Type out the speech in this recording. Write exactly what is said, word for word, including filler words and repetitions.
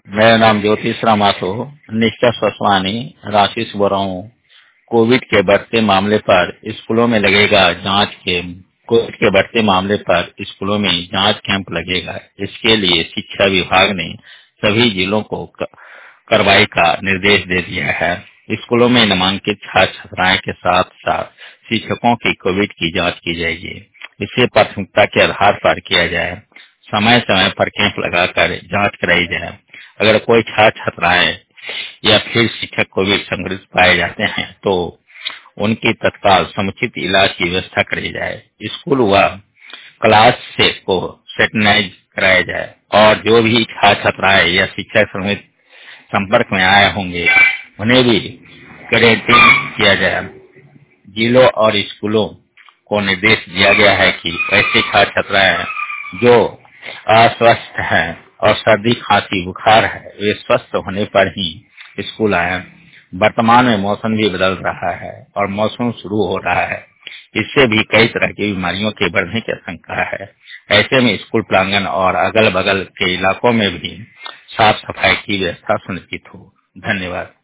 मेरा नाम ज्योतिष रामातो, निष्ठा स्वस्वानी, राशि से बोल रहा हूँ। कोविड के बढ़ते मामले पर स्कूलों में लगेगा जांच कैंप। कोविड के बढ़ते मामले पर स्कूलों में जांच कैंप लगेगा। इसके लिए शिक्षा विभाग ने सभी जिलों को क- कार्रवाई का निर्देश दे दिया है। स्कूलों में नामांकित छात्र छात्राएं के साथ साथ शिक्षकों की कोविड की जांच की जाएगी। इसे प्राथमिकता के आधार पर किया जाए। समय समय पर कैंप लगाकर जांच कराई जाए। अगर कोई छात्र छात्राएं या फिर शिक्षक कोविड संक्रमित पाए जाते हैं तो उनकी तत्काल समुचित इलाज की व्यवस्था करी जाए। स्कूल व क्लास से को सैनिटाइज कराया जाए और जो भी छात्र छात्राएं या शिक्षक संक्रमित संपर्क में आए होंगे उन्हें भी क्वारंटीन किया जाए। जिलों और स्कूलों को निर्देश दिया गया है कि ऐसे छात्र छात्राएं जो अस्वस्थ हैं और सर्दी खांसी बुखार है वे स्वस्थ होने पर ही स्कूल आए। वर्तमान में मौसम भी बदल रहा है और मौसम शुरू हो रहा है। इससे भी कई तरह की बीमारियों के बढ़ने की आशंका है। ऐसे में स्कूल प्रांगण और अगल बगल के इलाकों में भी साफ सफाई की व्यवस्था सुनिश्चित हो। धन्यवाद।